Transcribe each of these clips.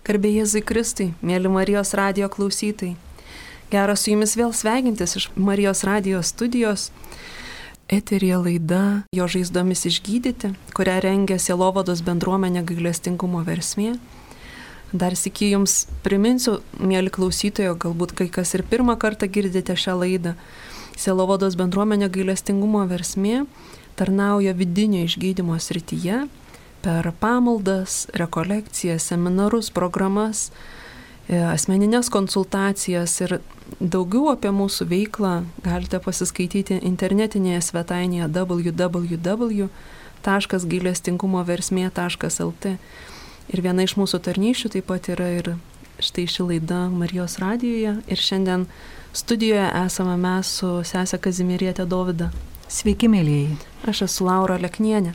Garbė Jėzui Kristui, mėly Marijos radijo klausytojai. Gera su jumis vėl sveikintis iš Marijos radijo studijos. Eteryje laida Jo žaizdomis išgydyti, kurią rengia Sielovados bendruomenė Gailestingumo versmė. Dar sykį jums priminsiu, mėly klausytojai, galbūt kai kas ir pirmą kartą girdite šią laidą. Sielovados bendruomenė Gailestingumo versmė tarnauja vidinio išgydymo srityje per pamaldas, rekolekcijas, seminarus, programas, asmeninės konsultacijas ir daugiau apie mūsų veiklą galite pasiskaityti internetinėje svetainėje www.gailestingumoversmė.lt. Ir viena iš mūsų tarnysčių taip pat yra ir štai ši laida Marijos radijoje. Ir šiandien studijoje esame mes su sese Kazimieriete Dovida. Sveiki, mėlyjei. Aš esu Laura Leknienė.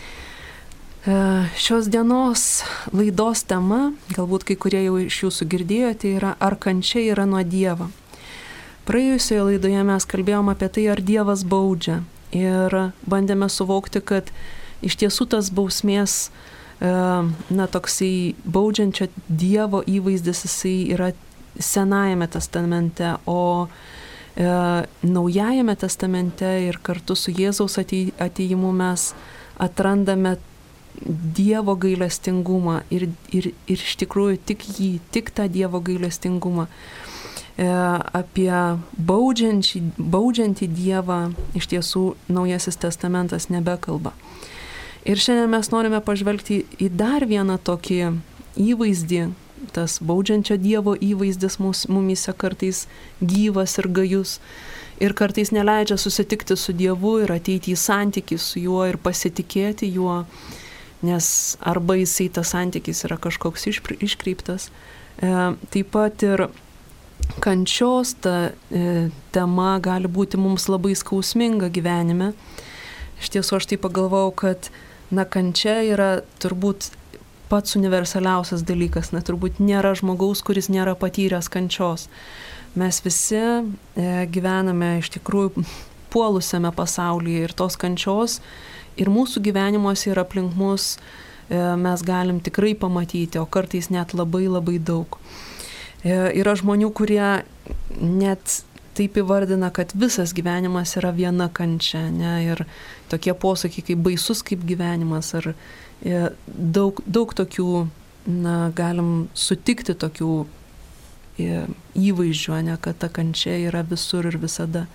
Šios dienos laidos tema, galbūt kai kurie jau iš jūsų girdėjote, yra ar kančia yra nuo Dievo. Praėjusioje laidoje mes kalbėjom apie tai, ar Dievas baudžia. Ir bandėme suvokti, kad iš tiesų tas bausmės, toksai baudžiančio Dievo įvaizdis, jisai yra Senajame testamente, o Naujajame testamente ir kartu su Jėzaus atėjimu mes atrandame Dievo gailestingumą ir iš tikrųjų tik tą Dievo gailestingumą. Apie baudžiantį Dievą iš tiesų Naujasis testamentas nebekalba. Ir šiandien mes norime pažvelgti į dar vieną tokį įvaizdį, tas baudžiančio Dievo įvaizdis mumyse kartais gyvas ir gajus ir kartais neleidžia susitikti su Dievu ir ateiti į santykį su juo ir pasitikėti juo. Nes arba jisai tas santykis yra kažkoks iškreiptas. Taip pat ir kančios ta tema gali būti mums labai skausminga gyvenime. Iš tiesų aš tai pagalvojau, kad kančia yra turbūt pats universaliausias dalykas. Turbūt nėra žmogaus, kuris nėra patyręs kančios. Mes visi gyvename iš tikrųjų puolusiame pasaulyje ir tos kančios ir mūsų gyvenimuose ir aplink mus mes galim tikrai pamatyti, o kartais net labai labai daug. Yra žmonių, kurie net taip įvardina, kad visas gyvenimas yra viena kančia, ne? Ir tokie posakiai kaip baisus kaip gyvenimas, ar daug tokių, galim sutikti tokių įvaizdžių, ne? Kad ta kančia yra visur ir visada.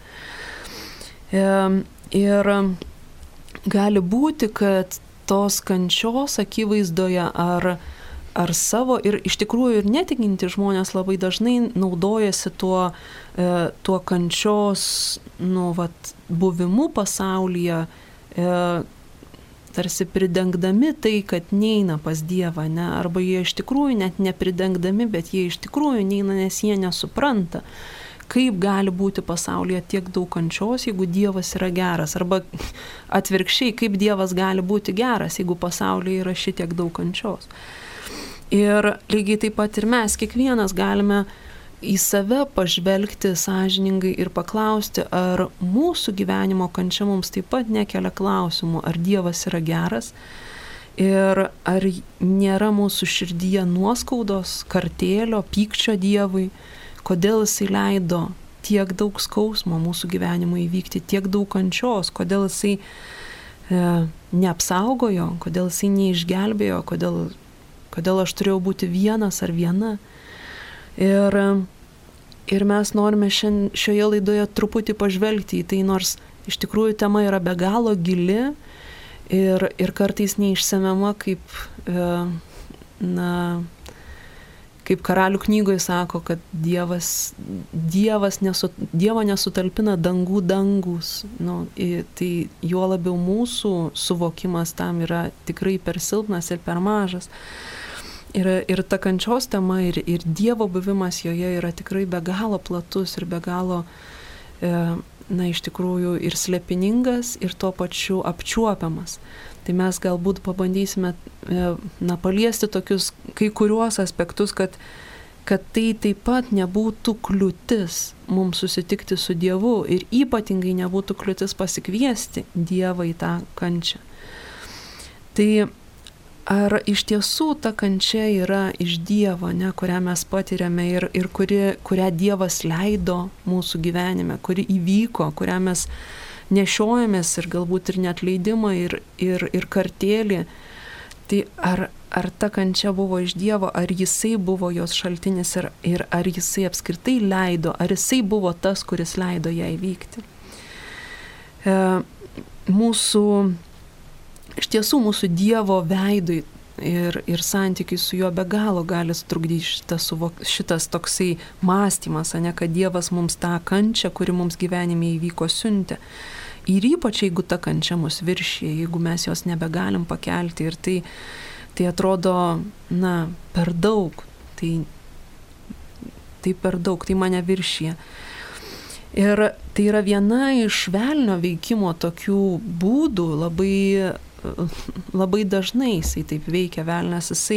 Ir gali būti, kad tos kančios akivaizdoje ar savo ir iš tikrųjų ir netikinti žmonės labai dažnai naudojasi tuo kančios buvimu pasaulyje, tarsi pridengdami tai, kad neina pas Dievą, ne? Arba jie iš tikrųjų net nepridengdami, bet jie iš tikrųjų neina, nes jie nesupranta, kaip gali būti pasaulyje tiek daug kančios, jeigu Dievas yra geras, arba atvirkščiai, kaip Dievas gali būti geras, jeigu pasaulyje yra šitiek daug kančios. Ir lygiai taip pat ir mes, kiekvienas galime į save pažvelgti sąžiningai ir paklausti, ar mūsų gyvenimo kančia mums taip pat nekelia klausimų, ar Dievas yra geras ir ar nėra mūsų širdyje nuoskaudos, kartėlio, pykčio Dievui, kodėl jisai leido tiek daug skausmo mūsų gyvenimui įvykti, tiek daug kančios, kodėl jisai neapsaugojo, kodėl jisai neišgelbėjo, kodėl aš turėjau būti vienas ar viena. Ir mes norime šioje laidoje truputį pažvelgti į tai, nors iš tikrųjų tema yra be galo gili ir kartais neišsemiama, kaip Karalių knygoje sako, kad Dievo nesutalpina dangų dangus. Tai juo labiau mūsų suvokimas tam yra tikrai per silpnas ir per mažas. Ir ta kančios tema ir Dievo buvimas joje yra tikrai be galo platus ir be galo, iš tikrųjų ir slėpiningas ir tuo pačiu apčiuopiamas. Tai mes galbūt pabandysime paliesti tokius kai kuriuos aspektus, kad tai taip pat nebūtų kliūtis mums susitikti su Dievu ir ypatingai nebūtų kliūtis pasikviesti Dievą į tą kančią. Tai ar iš tiesų ta kančia yra iš Dievo, ne, kurią mes patiriame ir kurią Dievas leido mūsų gyvenime, kuri įvyko, kurią mes nešiojamės ir galbūt ir neatleidimą ir kartėlį. Tai ar ta kančia buvo iš Dievo, ar jisai buvo jos šaltinis ir ar jisai apskritai leido, ar jisai buvo tas, kuris leido ją įvykti. Iš tiesų mūsų Dievo veidui ir santykiai su juo be galo gali sutrukdyti šitas toksai mąstymas, ne, kad Dievas mums tą kančią, kuri mums gyvenime įvyko, siuntė. Ir ypač jeigu ta kančia mus viršyje, jeigu mes jos nebegalim pakelti ir tai atrodo, per daug, tai per daug, tai mane viršyje. Ir tai yra viena iš velnio veikimo tokių būdų, labai dažnai jisai taip veikia velnias, jisai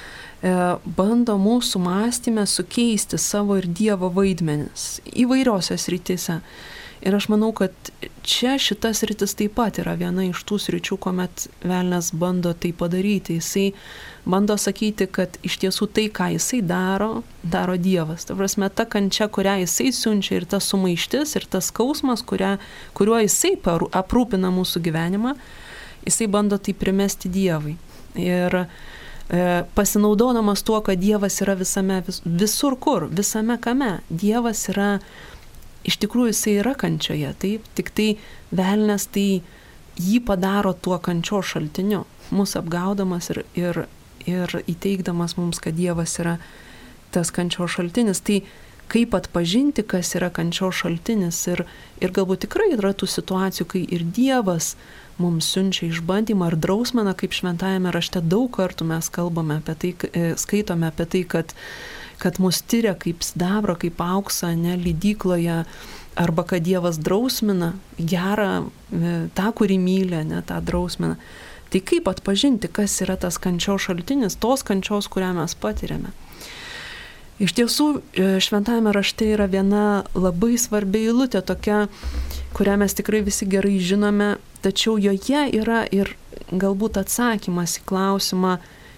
bando mūsų mąstyme sukeisti savo ir Dievo vaidmenis įvairiose srityse. Ir aš manau, kad čia šitas sritis taip pat yra viena iš tų sričių, kuomet velnias bando tai padaryti. Jisai bando sakyti, kad iš tiesų tai, ką jisai daro Dievas. Ta prasme, ta kančia, kurią jisai siunčia ir ta sumaištis ir tas skausmas, kuriuo jisai aprūpina mūsų gyvenimą, jisai bando tai primesti Dievui. Ir pasinaudodamas tuo, kad Dievas yra visur kur, visame kame. Dievas yra, iš tikrųjų jisai yra kančioje, taip, tik tai velnias tai jį padaro tuo kančios šaltiniu, mūsų apgaudamas ir įteikdamas mums, kad Dievas yra tas kančios šaltinis. Tai kaip atpažinti, kas yra kančios šaltinis ir galbūt tikrai yra tų situacijų, kai ir Dievas mums siunčia išbandymą ar drausmeną, kaip šventajame rašte daug kartų mes kalbame apie tai, skaitome apie tai, kad mus tyria kaip sidabro, kaip auksą, ne, lydykloje, arba kad Dievas drausmina gerą, tą, kurį myli, ne, tą drausminą. Tai kaip atpažinti, kas yra tas kančios šaltinis, tos kančios, kurią mes patiriame. Iš tiesų, šventajame rašte yra viena labai svarbi eilutė, tokia, kurią mes tikrai visi gerai žinome, tačiau joje yra ir galbūt atsakymas į klausimą,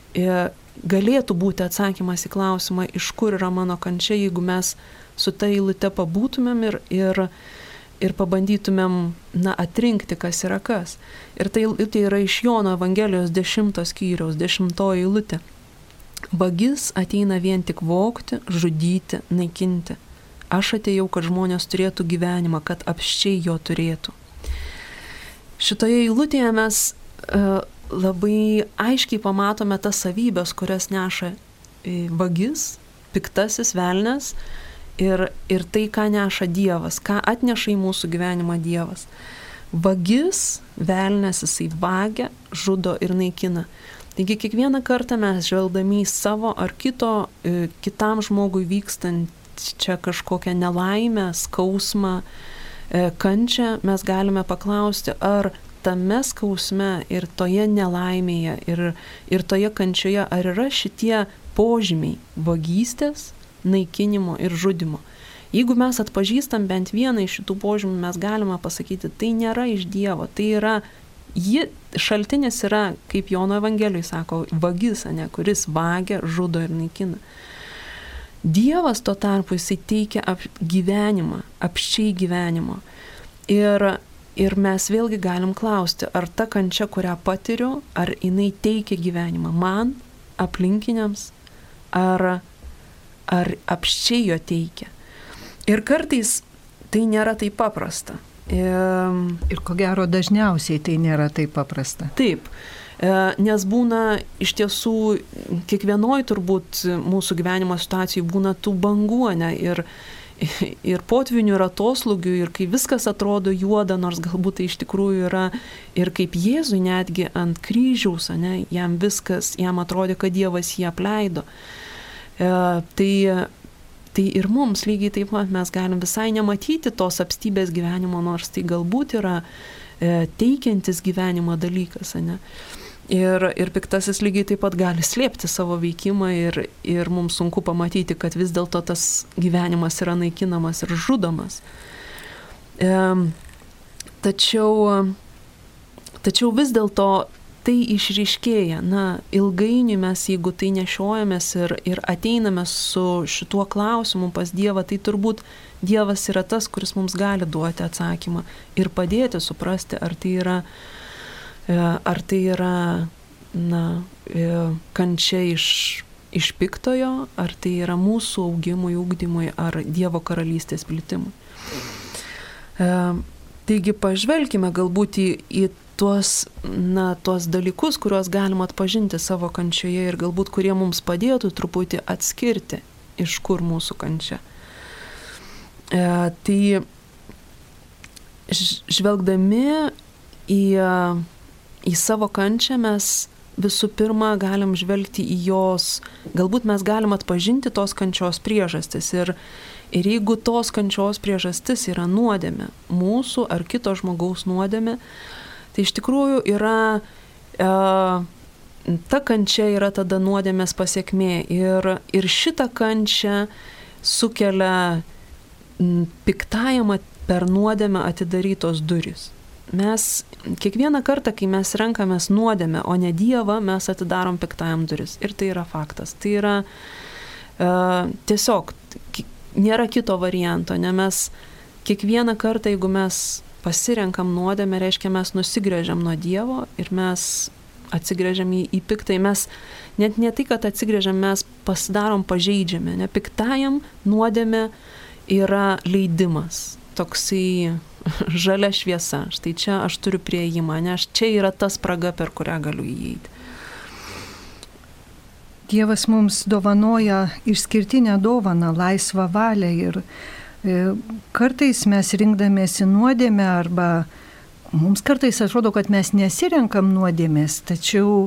galėtų būti atsakymas į klausimą, iš kur yra mano kančia, jeigu mes su ta eilute pabūtumėm ir pabandytumėm, atrinkti, kas yra kas. Ir tai yra iš Jono Evangelijos 10 skyriaus, 10 eilutė. Vagis ateina vien tik vogti, žudyti, naikinti. Aš atėjau, kad žmonės turėtų gyvenimą, kad apsčiai jo turėtų. Šitoje eilutėje mes labai aiškiai pamatome tas savybės, kurias neša vagis, piktasis velnias ir tai, ką neša Dievas, ką atneša į mūsų gyvenimą Dievas. Vagis, velnias, jisai vagia, žudo ir naikina. Taigi kiekvieną kartą mes žvelgdami į savo ar kitam žmogui vykstančią kažkokią nelaimę, skausmą, kančią, mes galime paklausti, ar tame skausme ir toje nelaimėje ir toje kančioje, ar yra šitie požymiai vagystės, naikinimo ir žudimo. Jeigu mes atpažįstam bent vieną iš šitų požymių, mes galime pasakyti, tai nėra iš Dievo, tai yra, šaltinis yra, kaip Jono Evangelijoj sako, vagis, ne, kuris vagia, žudo ir naikina. Dievas tuo tarpu jisai teikia gyvenimą, apsčiai gyvenimo. Ir mes vėlgi galim klausti, ar ta kančia, kurią patiriu, ar jinai teikia gyvenimą man, aplinkiniams, ar apsčiai jo teikia. Ir kartais tai nėra taip paprasta. Ir ko gero dažniausiai tai nėra taip paprasta. Taip, nes būna iš tiesų kiekvienoj turbūt mūsų gyvenimo situacijai būna tų bangų, ne, ir potvinių, ir atoslūgių, ir kai viskas atrodo juoda, nors galbūt tai iš tikrųjų yra, ir kaip Jėzui netgi ant kryžiaus, ne, jam atrodė, kad Dievas jį apleido. Tai ir mums lygiai taip pat mes galim visai nematyti tos apstybės gyvenimo, nors tai galbūt yra teikiantis gyvenimo dalykas, ne. Ir piktasis lygiai taip pat gali slėpti savo veikimą ir mums sunku pamatyti, kad vis dėlto tas gyvenimas yra naikinamas ir žudomas. Tačiau vis dėlto tai išryškėja. Ilgainiui mes, jeigu tai nešiojamės ir ateiname su šituo klausimu pas Dievą, tai turbūt Dievas yra tas, kuris mums gali duoti atsakymą ir padėti suprasti, ar tai yra kančia iš piktojo, ar tai yra mūsų augimui, ugdymui, ar Dievo karalystės plitimui. Taigi pažvelkime galbūt į tuos dalykus, kuriuos galima atpažinti savo kančioje ir galbūt kurie mums padėtų truputį atskirti, iš kur mūsų kančia. Tai žvelgdami į savo kančią mes visų pirma galim žvelgti į jos, galbūt mes galim atpažinti tos kančios priežastis ir jeigu tos kančios priežastis yra nuodėmė, mūsų ar kito žmogaus nuodėmė, tai iš tikrųjų yra, ta kančia yra tada nuodėmės pasekmė ir šitą kančią sukelia piktajam per nuodėmę atidarytos durys. Mes kiekvieną kartą, kai mes renkamės nuodėmę, o ne Dievą, mes atidarom piktajam duris. Ir tai yra faktas. Tai yra tiesiog, nėra kito varianto, ne mes kiekvieną kartą, jeigu mes pasirenkam nuodėmę, reiškia mes nusigręžiam nuo Dievo ir mes atsigręžiam į piktą. Mes net ne tai, kad atsigręžiam, mes pasidarom pažeidžiami. Ne, piktajam nuodėmė yra leidimas, toksai žalia šviesa. Štai čia aš turiu prieėjimą, nes čia yra ta spraga, per kurią galiu įeiti. Dievas mums dovanoja išskirtinę dovaną, laisvą valią ir kartais mes rinkdamiesi nuodėmę arba mums kartais atrodo, kad mes nesirenkam nuodėmės, tačiau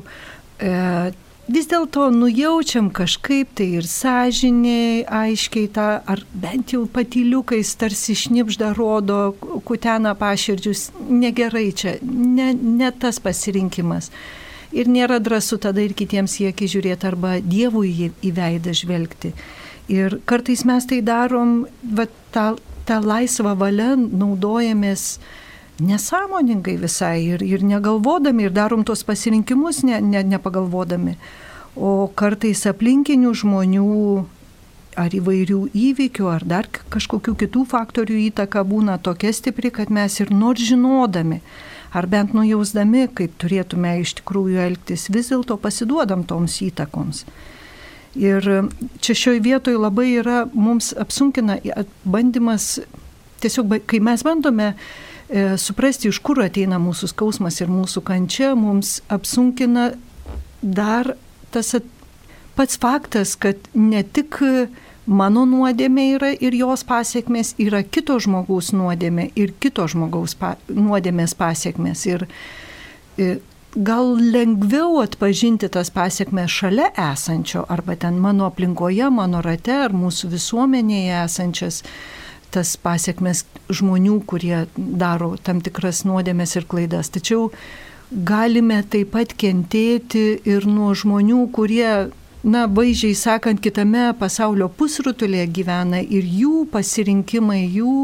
vis dėlto nujaučiam kažkaip tai ir sąžiniai aiškiai tą, ar bent jau patyliukais tarsi šnipžda rodo, kutena paširdžius, negerai čia, ne tas pasirinkimas. Ir nėra drąsu tada ir kitiems į akį žiūrėti arba Dievui į veidą žvelgti. Ir kartais mes tai darom, tą laisvą valią naudojamės nesąmoningai visai ir negalvodami ir darom tos pasirinkimus nepagalvodami. O kartais aplinkinių žmonių ar įvairių įvykių ar dar kažkokių kitų faktorių įtaka būna tokia stipri, kad mes ir nors žinodami ar bent nujausdami, kaip turėtume iš tikrųjų elgtis, vis dėlto pasiduodam toms įtakoms. Ir čia šioje vietoje labai yra, mums apsunkina bandymas, tiesiog kai mes bandome suprasti, iš kur ateina mūsų skausmas ir mūsų kančia, mums apsunkina dar tas pats faktas, kad ne tik mano nuodėmė yra ir jos pasiekmės, yra kito žmogaus nuodėmė ir kito žmogaus nuodėmės pasiekmės. Ir gal lengviau atpažinti tas pasiekmes šalia esančio, arba ten mano aplinkoje, mano rate, ar mūsų visuomenėje esančias tas pasiekmes žmonių, kurie daro tam tikras nuodėmes ir klaidas. Tačiau galime taip pat kentėti ir nuo žmonių, kurie, vaizdžiai sakant, kitame pasaulio pusrutulėje gyvena ir jų pasirinkimai,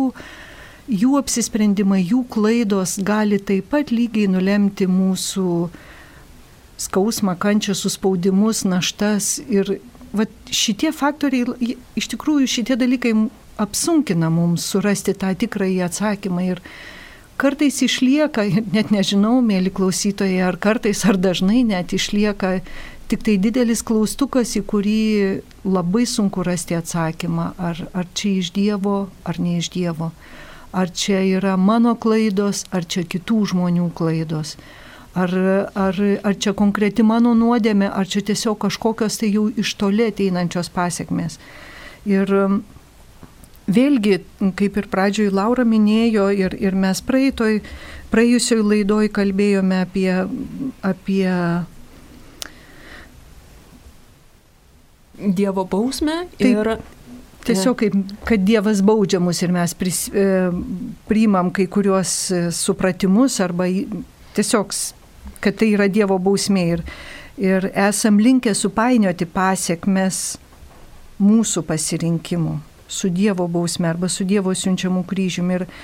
jų apsisprendimai, jų klaidos gali taip pat lygiai nulemti mūsų skausmą, kančią, suspaudimus, naštas. Ir šitie faktoriai, iš tikrųjų šitie dalykai apsunkina mums surasti tą tikrąjį atsakymą. Ir kartais išlieka, net nežinau, mėly klausytojai, ar kartais, ar dažnai net išlieka tik tai didelis klaustukas, į kurį labai sunku rasti atsakymą, ar čia iš Dievo, ar ne iš Dievo. Ar čia yra mano klaidos, ar čia kitų žmonių klaidos. Ar čia konkreti mano nuodėmė, ar čia tiesiog kažkokios tai jau iš toli ateinančios pasiekmės. Ir vėlgi, kaip ir pradžioj Laura minėjo, ir mes praėjusioj laidoj kalbėjome apie Dievo bausmę ir tiesiog, kad Dievas baudžia mus ir mes priimam kai kuriuos supratimus arba tiesiog, kad tai yra Dievo bausmė ir esam linkę supainioti pasiekmes mūsų pasirinkimų su Dievo bausme arba su Dievo siunčiamų kryžiumi. Ir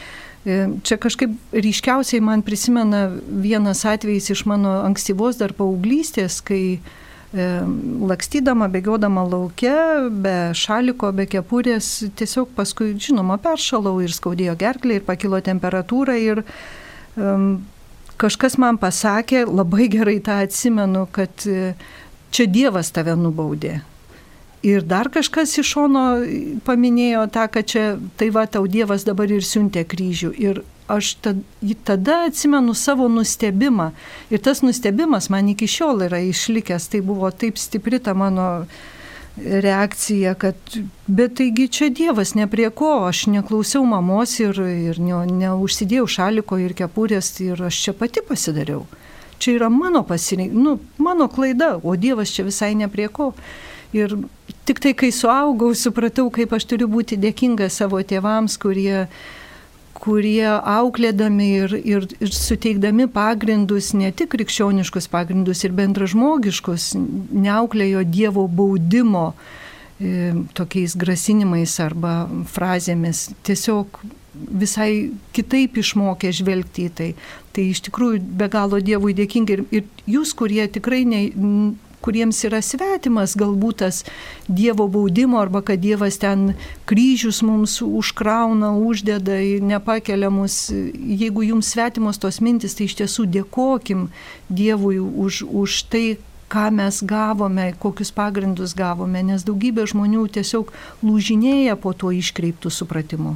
Čia kažkaip ryškiausiai man prisimena vienas atvejis iš mano ankstyvos dar paauglystės, kai lakstydama, bėgiodama lauke, be šaliko, be kepurės, tiesiog paskui, žinoma, peršalau ir skaudėjo gerklę ir pakilo temperatūra ir kažkas man pasakė, labai gerai tą atsimenu, kad čia Dievas tave nubaudė. Ir dar kažkas iš šono paminėjo tą, kad čia, tai va, tau Dievas dabar ir siuntė kryžių. Ir aš tada atsimenu savo nustebimą. Ir tas nustebimas man iki šiol yra išlikęs. Tai buvo taip stipri ta mano reakcija, kad, bet taigi čia Dievas ne prie ko. Aš neklausiau mamos ir neužsidėjau šaliko ir kepurės ir aš čia pati pasidariau. Čia yra mano mano klaida, o Dievas čia visai ne prie ko. Ir tik tai, kai suaugau, supratau, kaip aš turiu būti dėkinga savo tėvams, kurie auklėdami ir suteikdami pagrindus, ne tik krikščioniškus pagrindus ir bendražmogiškus, neauklėjo Dievo baudimo tokiais grasinimais arba frazėmis. Tiesiog visai kitaip išmokė žvelgti į tai. Tai iš tikrųjų be galo Dievui dėkingi. Ir jūs, kurie tikrai kuriems yra svetimas galbūt tas Dievo baudimo arba kad Dievas ten kryžius mums užkrauna, uždeda ir nepakelia mus. Jeigu jums svetimos tos mintis, tai iš tiesų dėkokim Dievui už tai, ką mes gavome, kokius pagrindus gavome, nes daugybė žmonių tiesiog lūžinėja po tuo iškreiptų supratimu.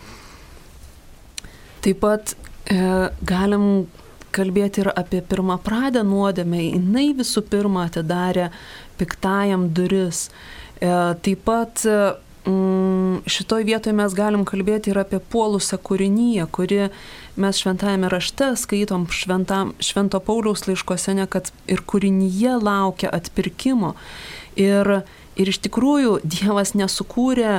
Taip pat galim kalbėti ir apie pirmapradę nuodėmę. Jinai visų pirma atidarė piktajam duris. Taip pat šitoj vietoje mes galim kalbėti ir apie puolusią kūriniją, kuri mes šventajame rašte skaitom Švento Pauliaus laiškuose, kad ir kūrinyje laukia atpirkimo. Ir iš tikrųjų Dievas nesukūrė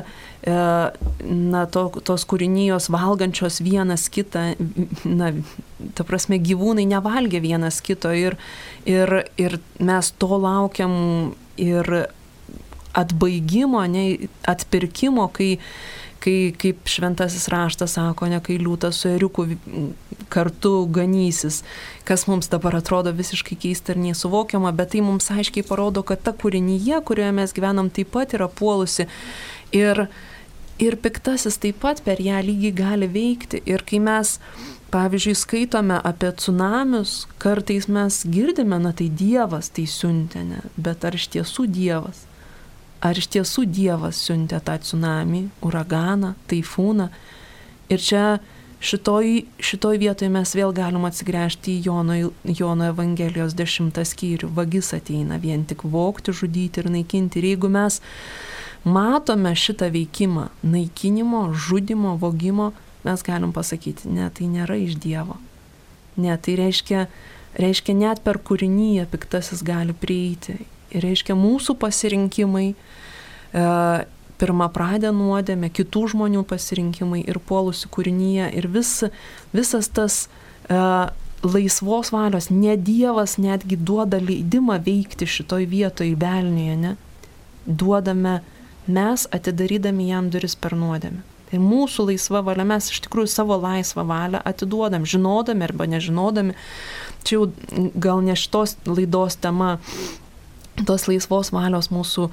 tos kūrinijos valgančios vienas kitą, ta prasme gyvūnai nevalgė vienas kito ir mes to laukiam ir atbaigimo, atpirkimo, kai kaip šventasis raštas sako, kai liūtas su ėriuku kartu ganysis, kas mums dabar atrodo visiškai keista ir nesuvokiama, bet tai mums aiškiai parodo, kad ta kūrinyje, kurioje mes gyvenam, taip pat yra puolusi ir piktasis taip pat per ją lygiai gali veikti. Ir kai mes, pavyzdžiui, skaitome apie tsunamius, kartais mes girdime, tai Dievas tai siuntė, bet ar iš tiesų Dievas? Ar iš tiesų Dievas siuntė tą tsunamį, uraganą, taifūną? Ir čia šitoj vietoje mes vėl galim atsigręžti į Jono Evangelijos 10 skyrių. Vagis ateina vien tik vogti, žudyti ir naikinti. Ir jeigu mes matome šitą veikimą, naikinimo, žudimo, vogimo, mes galim pasakyti, ne, tai nėra iš Dievo. Ne, tai reiškia net per kūriniją piktasis gali prieiti. Ir reiškia mūsų pasirinkimai, pirmapradę nuodėmę, kitų žmonių pasirinkimai ir puolusių kūrinyje ir visas tas laisvos valios, ne Dievas netgi duoda leidimą veikti šitoj vietoj velnėje, ne? Duodame mes, atidarydami jam duris per nuodėmę. Tai mūsų laisva valia, mes iš tikrųjų savo laisvą valią atiduodam, žinodami arba nežinodami. Čia jau gal ne šitos laidos tema, tos laisvos valios mūsų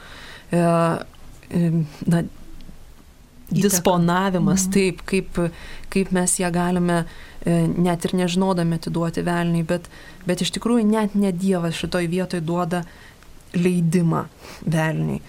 disponavimas, taip, kaip mes ją galime net ir nežinodami atiduoti velniai, bet iš tikrųjų net ne Dievas šitoj vietoj duoda leidimą velniai.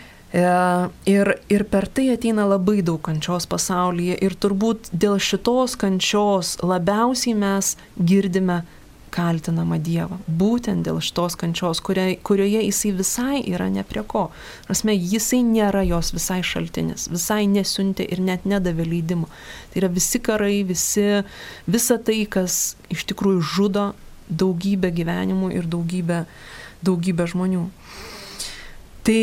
Ir per tai ateina labai daug kančios pasaulyje ir turbūt dėl šitos kančios labiausiai mes girdime kaltinamą Dievą. Būtent dėl šitos kančios, kurioje jisai visai yra ne prie ko. Prasme, jisai nėra jos visai šaltinis, visai nesiuntė ir net nedavė leidimo. Tai yra visi karai, visa tai, kas iš tikrųjų žudo daugybę gyvenimų ir daugybę žmonių. Tai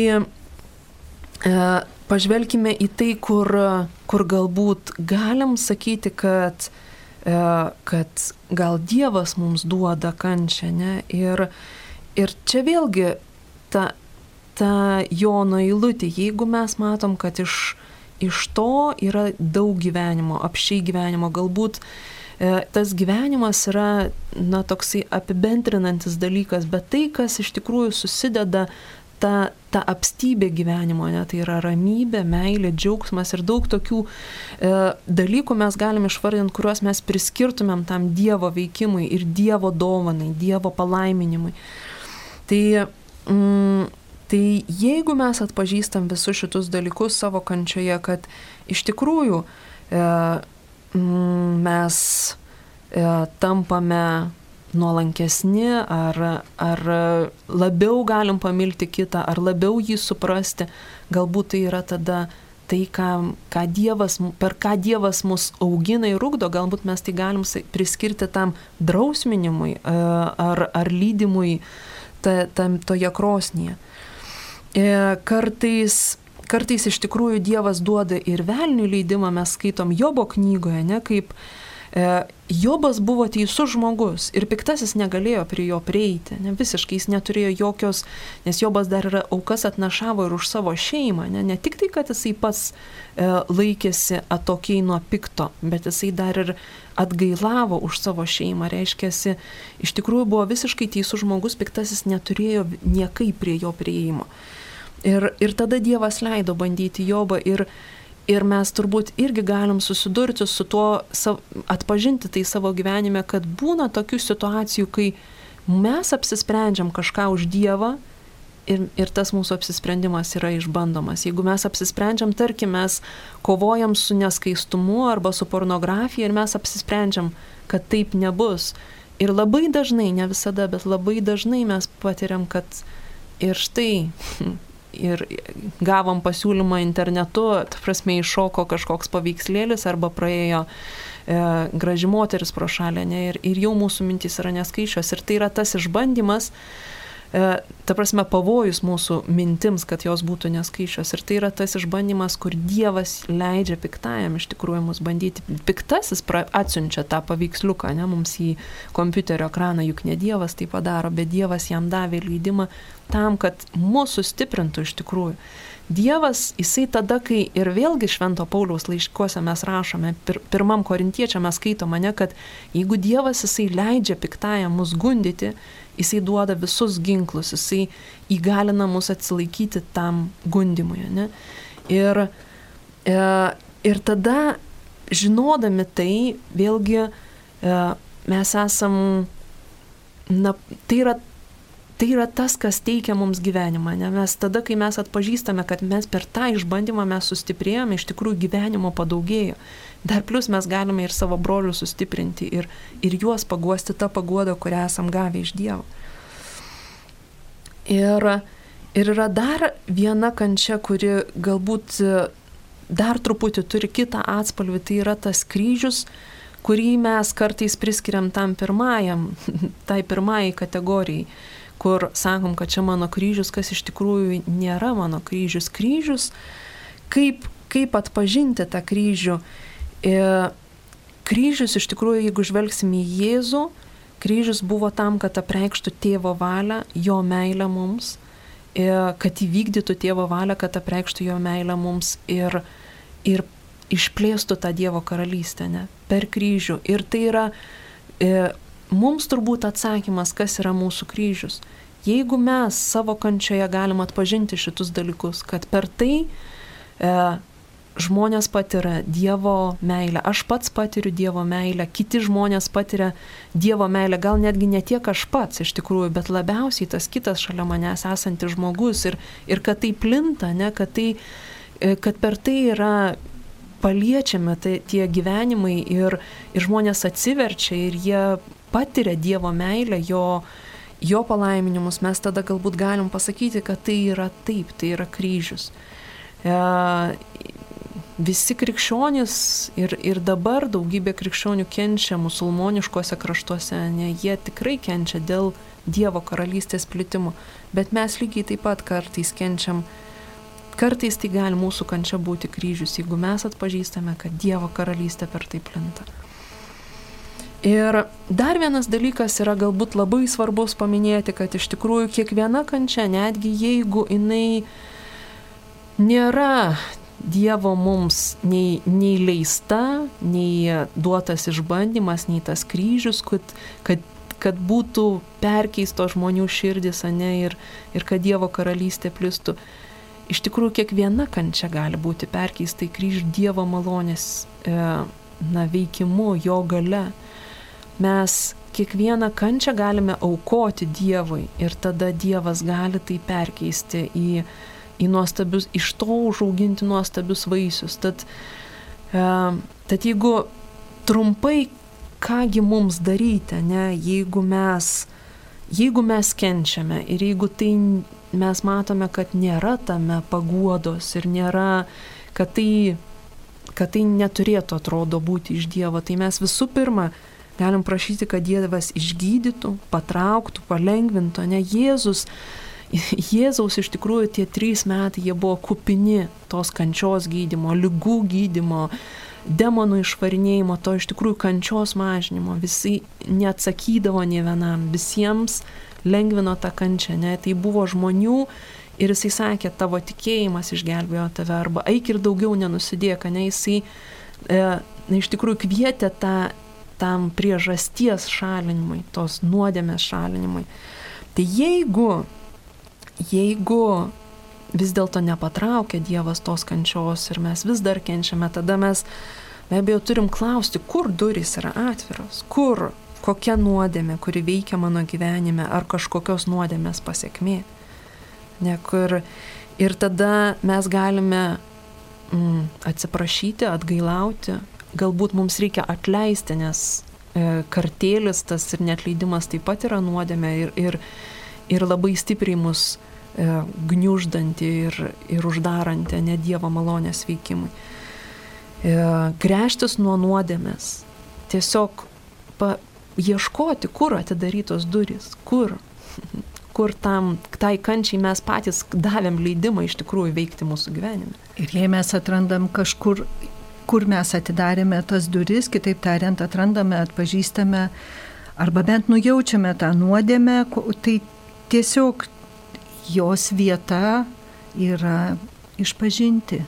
pažvelkime į tai, kur galbūt galim sakyti, kad gal Dievas mums duoda kančią, ne? Ir čia vėlgi ta Jono eilutė, jeigu mes matom, kad iš iš to yra daug gyvenimo, apsčiai gyvenimo. Galbūt tas gyvenimas yra, toksai apibendrinantis dalykas, bet tai, kas iš tikrųjų susideda, ta apstybė gyvenimo, tai yra ramybė, meilė, džiaugsmas ir daug tokių dalykų mes galime išvardinti, kuriuos mes priskirtumėm tam Dievo veikimui ir Dievo dovanai, Dievo palaiminimui. Tai jeigu mes atpažįstam visus šitus dalykus savo kančioje, kad iš tikrųjų mes tampame nuolankesni, ar labiau galim pamilti kitą, ar labiau jį suprasti, galbūt tai yra tada tai, per ką Dievas mus augina ir ugdo, galbūt mes tai galim priskirti tam drausminimui ar lydimui toje krosnyje. Kartais iš tikrųjų Dievas duoda ir velniui leidimą, mes skaitom Jobo knygoje, kaip Jobas buvo teisus žmogus ir piktasis negalėjo prie jo prieiti, visiškai jis neturėjo jokios, nes Jobas dar yra aukas atnašavo ir už savo šeimą, ne tik tai, kad jisai pats laikėsi atokiai nuo pikto, bet jisai dar ir atgailavo už savo šeimą, reiškiasi, iš tikrųjų buvo visiškai teisus žmogus, piktasis neturėjo niekaip prie jo prieimo. Ir tada Dievas leido bandyti Jobą ir mes turbūt irgi galim susidurti su tuo, atpažinti tai savo gyvenime, kad būna tokių situacijų, kai mes apsisprendžiam kažką už Dievą ir tas mūsų apsisprendimas yra išbandomas. Jeigu mes apsisprendžiam, tarkim, mes kovojam su neskaistumu arba su pornografija ir mes apsisprendžiam, kad taip nebus. Ir labai dažnai, ne visada, bet labai dažnai mes patiriam, kad ir štai... Ir gavom pasiūlymą internetu, ta prasme, iššoko kažkoks paveikslėlis arba praėjo graži moteris pro šalį, ir jau mūsų mintys yra neskaičios. Ir tai yra tas išbandymas, ta prasme, pavojus mūsų mintims, kad jos būtų neskaičios. Ir tai yra tas išbandymas, kur Dievas leidžia piktajam iš tikrųjų mus bandyti. Piktasis atsiunčia tą paveiksliuką, mums į kompiuterio ekraną, juk ne Dievas tai padaro, bet Dievas jam davė leidimą tam, kad mūsų stiprintų iš tikrųjų. Dievas, jisai tada, kai ir vėlgi Švento Pauliaus laiškuose mes rašome, 1 Korintiečiam mes skaitome, kad jeigu Dievas jisai leidžia piktajam mus gundyti, jisai duoda visus ginklus, jisai įgalina mus atsilaikyti tam gundimui. Ir tada, žinodami tai, vėlgi mes esam, tai yra tas, kas teikia mums gyvenimą. Mes tada, kai mes atpažįstame, kad mes per tą išbandymą mes sustiprėjome, iš tikrųjų gyvenimo padaugėjo. Dar plus mes galime ir savo brolių sustiprinti ir juos paguosti tą paguodą, kurią esam gavę iš Dievo. Ir yra dar viena kančia, kuri galbūt dar truputį turi kitą atspalvį, tai yra tas kryžius, kurį mes kartais priskiriam tai pirmajai kategorijai, kur sakom, kad čia mano kryžius, kas iš tikrųjų nėra mano kryžius. Kryžius, kaip atpažinti tą kryžių. Kryžius iš tikrųjų, jeigu žvelgsim į Jėzų, kryžius buvo tam, kad apreikštų Tėvo valią, jo meilę mums, kad įvykdytų Tėvo valią, kad apreikštų jo meilę mums ir išplėstų tą Dievo karalystę, per kryžių. Ir tai yra mums turbūt atsakymas, kas yra mūsų kryžius. Jeigu mes savo kančioje galim atpažinti šitus dalykus, kad per tai žmonės patiria Dievo meilę, aš pats patiriu Dievo meilę, kiti žmonės patiria Dievo meilę, gal netgi ne tiek aš pats iš tikrųjų, bet labiausiai tas kitas šalia manęs esantis žmogus ir kad tai plinta, kad per tai yra paliečiami tie gyvenimai ir žmonės atsiverčia ir jie patiria Dievo meilę, jo palaiminimus, mes tada galbūt galim pasakyti, kad tai yra taip, tai yra kryžius. Visi krikščionys ir dabar daugybė krikščionių kenčia musulmoniškuose kraštuose, jie tikrai kenčia dėl Dievo karalystės plitimo, bet mes lygiai taip pat kartais kenčiam. Kartais tai gali mūsų kančia būti kryžius, jeigu mes atpažįstame, kad Dievo karalystė per tai plinta. Ir dar vienas dalykas yra galbūt labai svarbus paminėti, kad iš tikrųjų kiekviena kančia, netgi jeigu jinai nėra Dievo mums nei leista, nei duotas išbandymas, nei tas kryžius, kad būtų perkeisto žmonių širdis, ane, ir kad Dievo karalystė plistų. Iš tikrųjų, kiekviena kančia gali būti perkeista į kryžių Dievo malonės veikimu, jo gale. Mes kiekvieną kančią galime aukoti Dievui ir tada Dievas gali tai perkeisti į nuostabius, iš to užauginti nuostabius vaisius. Tad jeigu trumpai, kągi mums daryti, ne, jeigu mes kenčiame ir jeigu tai mes matome, kad nėra tame paguodos ir nėra, kad tai neturėtų, atrodo, būti iš Dievo, tai mes visų pirma galim prašyti, kad Dievas išgydytų, patrauktų, palengvintų, ne, Jėzaus iš tikrųjų tie 3 metai jie buvo kupini tos kančios gydymo, ligų gydymo, demonų išvarinėjimo, to iš tikrųjų kančios mažinimo. Visi neatsakydavo nė vienam, visiems lengvino tą kančią, ne? Tai buvo žmonių ir jisai sakė, tavo tikėjimas išgelbėjo tave, arba eik ir daugiau nenusidėk, ne? Jisai iš tikrųjų kvietė tam priežasties šalinimui, tos nuodėmės šalinimui. Tai jeigu vis dėlto nepatraukia Dievas tos kančios ir mes vis dar kenčiame, tada mes be abejo turim klausti, kur durys yra atviros, kokia nuodėmė, kuri veikia mano gyvenime, ar kažkokios nuodėmės pasekmė. Ir tada mes galime atsiprašyti, atgailauti, galbūt mums reikia atleisti, nes kartėlis tas ir neatleidimas taip pat yra nuodėmė ir labai stipriai mus gniuždanti ir uždaranti ne Dievo malonės veikimui. Gręžtis nuo nuodėmės, tiesiog ieškoti, kur atidarytos durys, kur tai kančiai mes patys davėm leidimą iš tikrųjų veikti mūsų gyvenime. Ir jei mes atrandam kažkur, kur mes atidarėme tas duris, kitaip tariant, atrandame, atpažįstame arba bent nujaučiame tą nuodėmę, tai tiesiog jos vieta yra išpažinti.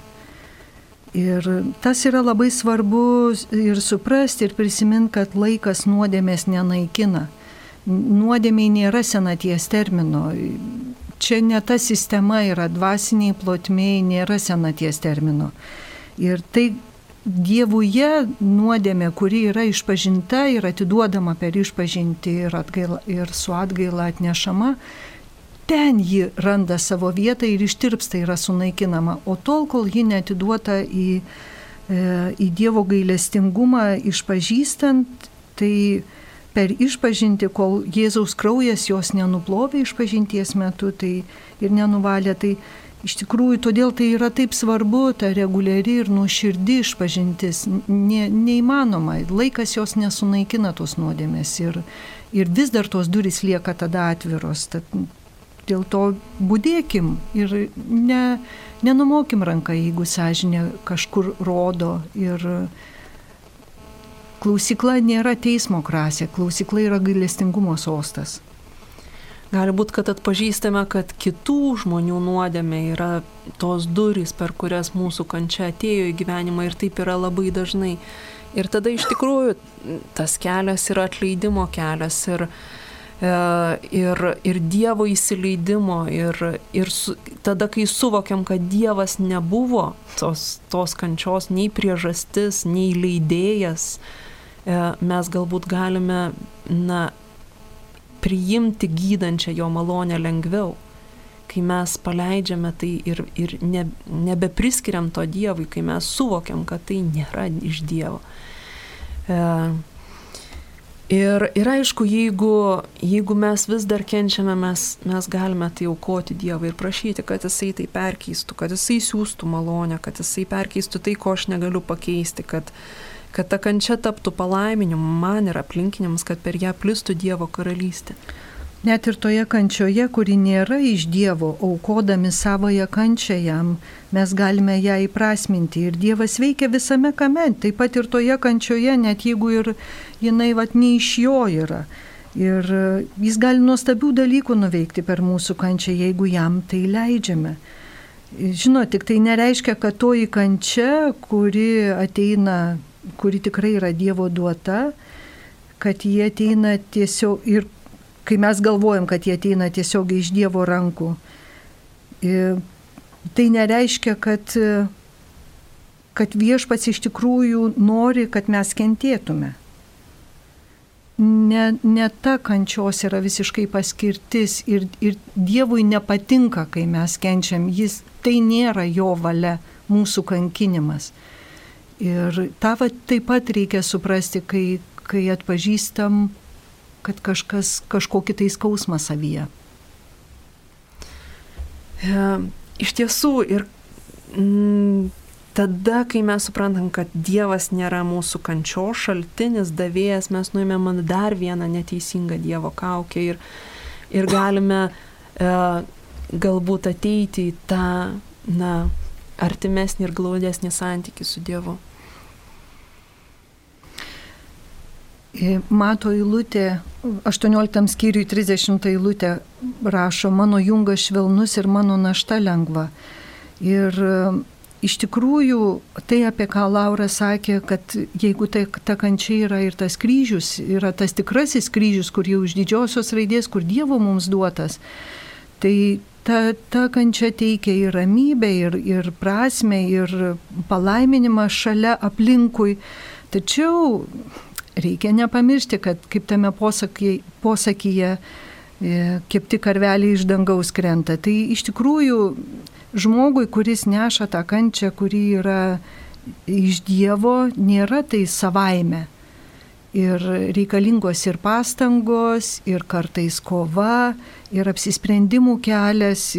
Ir tas yra labai svarbu ir suprasti, ir prisiminti, kad laikas nuodėmės nenaikina. Nuodėmiai nėra senaties termino. Čia ne ta sistema yra, dvasiniai plotmėj nėra senaties termino. Ir tai Dievuje nuodėmė, kuri yra išpažinta ir atiduodama per išpažinti ir su atgaila atnešama, ten ji randa savo vietą ir ištirpsta, yra sunaikinama. O tol, kol ji neatiduota į Dievo gailestingumą išpažįstant, tai per išpažinti, kol Jėzaus kraujas jos nenuplovė išpažinties metu, tai ir nenuvalė, tai iš tikrųjų todėl tai yra taip svarbu, ta reguliari ir nuoširdi išpažintis, neįmanoma, laikas jos nesunaikina tos nuodėmės ir vis dar tos durys lieka tada atviros. Tad dėl to budėkim ir nenumokim ranką, jeigu sąžinė kažkur rodo. Ir klausykla nėra teismo krasė, klausykla yra gailestingumo sostas. Gali būti, kad atpažįstame, kad kitų žmonių nuodėmė yra tos durys, per kurias mūsų kančia atėjo į gyvenimą, ir taip yra labai dažnai. Ir tada iš tikrųjų tas kelias yra atleidimo kelias ir Dievo įsileidimo ir tada, kai suvokiam, kad Dievas nebuvo tos kančios nei priežastis, nei leidėjas, mes galbūt galime priimti gydančią jo malonę lengviau, kai mes paleidžiame tai ir nebepriskiriam to Dievui, kai mes suvokiam, kad tai nėra iš Dievo. Ir aišku, jeigu mes vis dar kenčiame, mes galime tai aukoti Dievui ir prašyti, kad jisai tai perkeistų, kad jisai siūstų malonę, kad jisai perkeistų tai, ko aš negaliu pakeisti, kad ta kančia taptų palaiminimu man ir aplinkiniams, kad per ją plistų Dievo karalystė. Net ir toje kančioje, kuri nėra iš Dievo, aukodami savoje kančią jam, mes galime ją įprasminti. Ir Dievas veikia visame kame, taip pat ir toje kančioje, net jeigu ir jinai ne iš jo yra. Ir jis gali nuostabių dalykų nuveikti per mūsų kančią, jeigu jam tai leidžiame. Žinot, tik tai nereiškia, kad toji kančia, kuri ateina, kuri tikrai yra Dievo duota, kad jie ateina tiesiog, ir kai mes galvojam, kad jie ateina tiesiog iš Dievo rankų, tai nereiškia, kad Viešpats iš tikrųjų nori, kad mes kentėtume. Ne ta kančios yra visiškai paskirtis ir Dievui nepatinka, kai mes kenčiam. Tai nėra jo valia, mūsų kankinimas. Ir tą taip pat reikia suprasti, kai atpažįstam, kad kažkokį tai skausmą savyje. Iš tiesų, ir tada, kai mes suprantam, kad Dievas nėra mūsų kančios šaltinis, davėjas, mes nuėmėm dar vieną neteisingą Dievo kaukę ir galime galbūt ateiti į tą artimesnį ir glaudesnį santykį su Dievu. Mato eilutė, 18 skyriui 30 eilutė rašo, mano jungas švelnus ir mano našta lengva. Ir iš tikrųjų, tai apie ką Laura sakė, kad jeigu ta kančia yra ir tas kryžius, yra tas tikrasis kryžius, kur jau iš didžiosios raidės, kur Dievo mums duotas, tai ta kančia teikia ir ramybę, ir prasmę, ir palaiminimą šalia aplinkui. Tačiau reikia nepamiršti, kad kaip tame posakyje kepti karveliai iš dangaus krenta. Tai iš tikrųjų žmogui, kuris neša tą kančią, kuri yra iš Dievo, nėra tai savaime. Ir reikalingos ir pastangos, ir kartais kova, ir apsisprendimų kelias.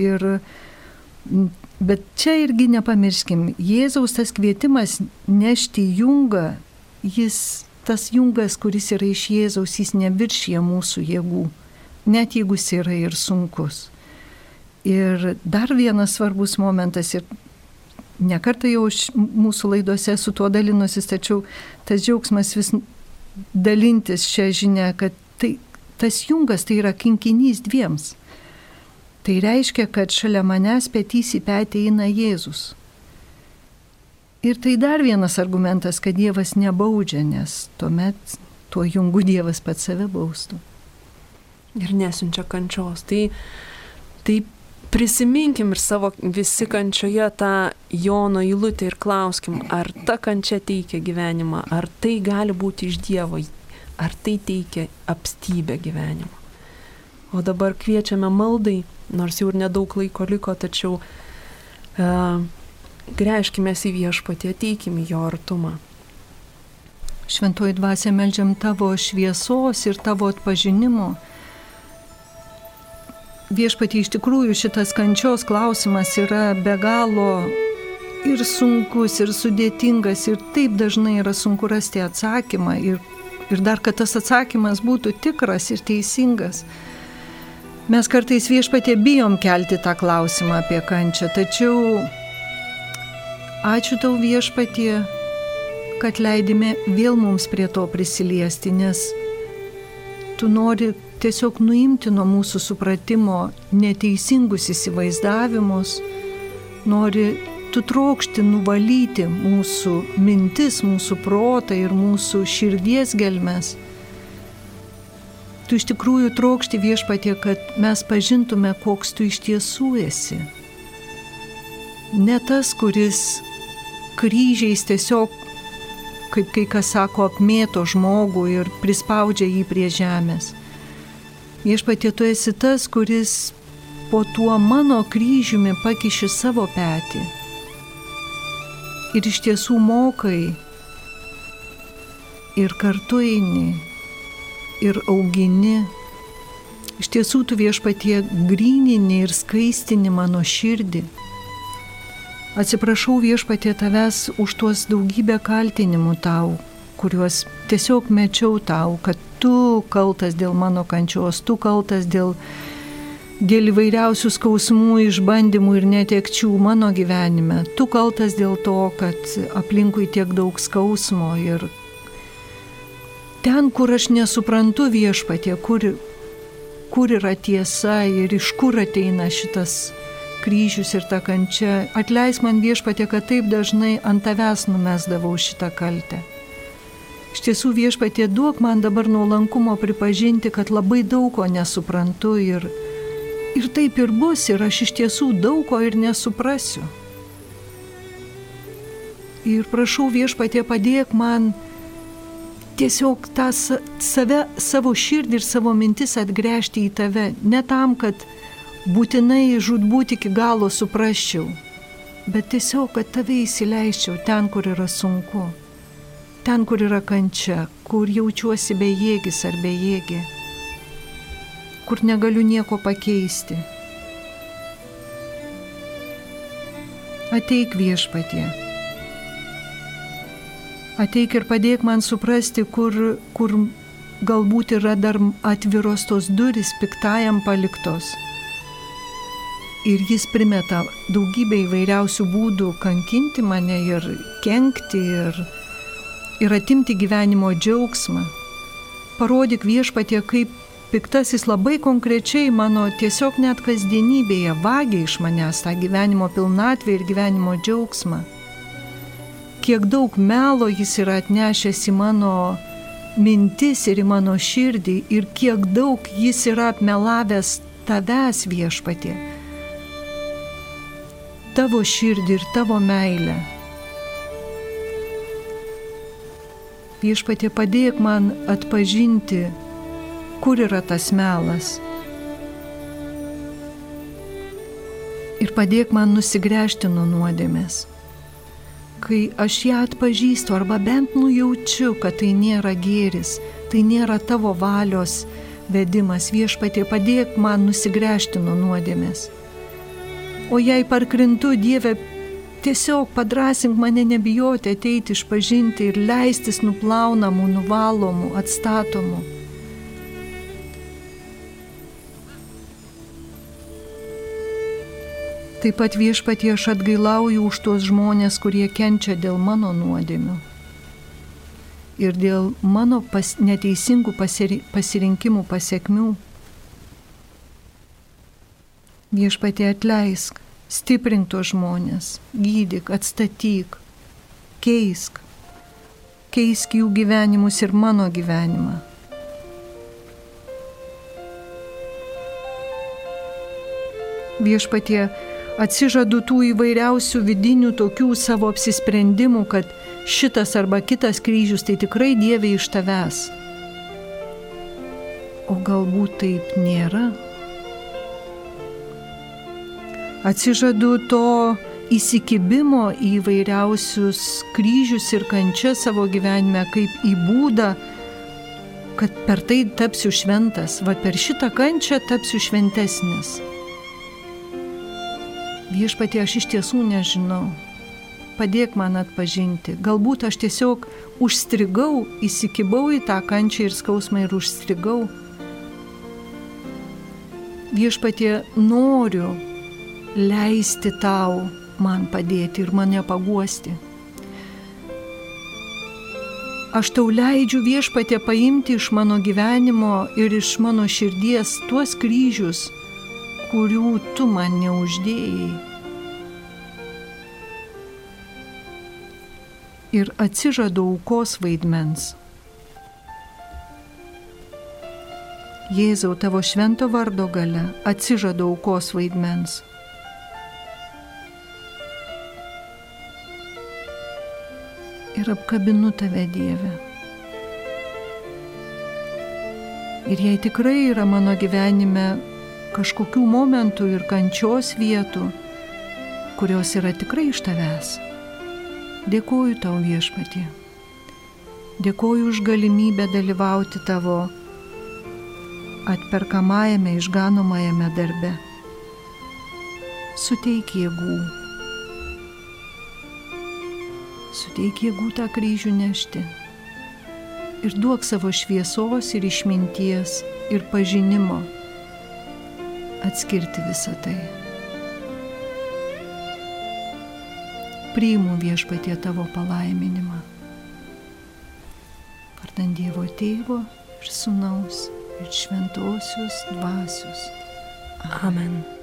Bet čia irgi nepamirškim, Jėzaus tas kvietimas nešti jungą, tas jungas, kuris yra iš Jėzaus, jis neviršija mūsų jėgų, net jeigu jis yra ir sunkus. Ir dar vienas svarbus momentas, ir nekartą jau mūsų laidose su tuo dalinusis, tačiau tas džiaugsmas vis dalintis šią žinią, kad tas jungas tai yra kinkinys dviems. Tai reiškia, kad šalia manęs petys į petį eina Jėzus. Ir tai dar vienas argumentas, kad Dievas nebaudžia, nes tuomet tuo jungu Dievas pats save baustų. Ir nesiunčia kančios. Tai prisiminkim ir savo visi kančioje tą Jono eilutę ir klauskim, ar ta kančia teikia gyvenimą, ar tai gali būti iš Dievo, ar tai teikia apstybę gyvenimą. O dabar kviečiame maldai, nors jau ir nedaug laiko liko, tačiau gręžkime į Viešpatį, ateikime į jo artumą. Šventoji Dvasia, meldžiam tavo šviesos ir tavo atpažinimo. Viešpatie, iš tikrųjų šitas kančios klausimas yra be galo ir sunkus, ir sudėtingas, ir taip dažnai yra sunku rasti atsakymą, ir dar, kad tas atsakymas būtų tikras ir teisingas. Mes kartais, Viešpatie, bijom kelti tą klausimą apie kančią, tačiau ačiū tau, Viešpatie, kad leidime vėl mums prie to prisiliesti, nes tu nori tiesiog nuimti nuo mūsų supratimo neteisingus įsivaizdavimus, nori tu trokšti nuvalyti mūsų mintis, mūsų protą ir mūsų širdies gelmes. Tu iš tikrųjų trokšti, Viešpatie, kad mes pažintume, koks tu iš tiesų esi. Ne tas, kuris kryžiais tiesiog, kaip kai kas sako, apmėto žmogų ir prispaudžia jį prie žemės. Viešpatie, tu esi tas, kuris po tuo mano kryžiumi pakiši savo petį. Ir iš tiesų mokai, ir kartu eini, ir augini. Iš tiesų tu, Viešpatie, grynini ir skaistini mano širdį. Atsiprašau, Viešpatie, tavęs už tuos daugybę kaltinimų tau, kuriuos tiesiog mečiau tau, kad tu kaltas dėl mano kančios, tu kaltas dėl įvairiausių skausmų, išbandymų ir netekčių mano gyvenime. Tu kaltas dėl to, kad aplinkui tiek daug skausmo ir ten, kur aš nesuprantu, Viešpatie, kur yra tiesa ir iš kur ateina kryžius ir ta kančia. Atleisk man Viešpatie, kad taip dažnai ant tavęs numesdavau šitą kaltę. Iš tiesų Viešpatie, duok man dabar nuolankumo pripažinti, kad labai daug ko nesuprantu ir taip ir bus, ir aš iš tiesų daug ko ir nesuprasiu. Ir prašau Viešpatie, padėk man tiesiog tą savo širdį ir savo mintis atgręžti į tave, ne tam, kad būtinai žūtbūt iki galo suprasčiau, bet tiesiog, kad tave įsileisčiau ten, kur yra sunku, ten, kur yra kančia, kur jaučiuosi bejėgis ar bejėgė, kur negaliu nieko pakeisti. Ateik Viešpatie. Ateik ir padėk man suprasti, kur galbūt yra dar atviros tos duris piktajam paliktos. Ir jis primeta daugybę įvairiausių būdų kankinti mane ir kenkti ir atimti gyvenimo džiaugsmą. Parodyk Viešpatie, kaip piktasis labai konkrečiai mano tiesiog net kasdienybėje vagia iš manęs tą gyvenimo pilnatvę ir gyvenimo džiaugsmą. Kiek daug melo jis yra atnešęs į mano mintis ir į mano širdį ir kiek daug jis yra apmelavęs tavęs Viešpatie, tavo širdį ir tavo meilę. Viešpatie, padėk man atpažinti, kur yra tas melas. Ir padėk man nusigręžti nuo nuodėmės. Kai aš ją atpažįstu arba bent nujaučiu, kad tai nėra gėris, tai nėra tavo valios vedimas, Viešpatie, padėk man nusigręžti nuo nuodėmės. O jei parkrintu, Dieve, tiesiog padrąsink mane nebijoti ateiti išpažinti ir leistis nuplaunamų, nuvalomų, atstatomų. Taip pat Viešpatie, aš atgailauju už tuos žmonės, kurie kenčia dėl mano nuodėmių ir dėl mano neteisingų pasirinkimų pasekmių. Viešpatie, atleisk, stiprink tuos žmonės, gydyk, atstatyk, keisk jų gyvenimus ir mano gyvenimą. Viešpatie, atsižadu tų įvairiausių vidinių tokių savo apsisprendimų, kad šitas arba kitas kryžius tai tikrai Dieve iš tavęs. O galbūt taip nėra. Atsižadu to įsikibimo į įvairiausius kryžius ir kančias savo gyvenime kaip į būdą, kad per tai tapsiu šventas, va per šitą kančią tapsiu šventesnis. Viešpatie, aš iš tiesų nežinau. Padėk man atpažinti. Galbūt aš tiesiog užstrigau, įsikibau į tą kančią ir skausmą ir užstrigau. Viešpatie, noriu leisti tau man padėti ir mane paguosti. Aš tau leidžiu, Viešpatie, paimti iš mano gyvenimo ir iš mano širdies tuos kryžius, kurių tu man neuždėjai. Ir atsižadu aukos vaidmens. Jėzau, tavo švento vardo galia, atsižadu aukos vaidmens. Ir apkabinu tave, Dieve. Ir jei tikrai yra mano gyvenime kažkokių momentų ir kančios vietų, kurios yra tikrai iš tavęs, dėkoju tau, Viešpatie. Dėkoju už galimybę dalyvauti tavo atperkamajame, išganomajame darbe. Suteik jėgų. Suteik jėgų tą kryžių nešti. Ir duok savo šviesos ir išminties ir pažinimo atskirti visą tai. Priimu, Viešpatie, tavo palaiminimą. Vardan Dievo Tėvo ir Sūnaus ir Šventosios Dvasios. Amen.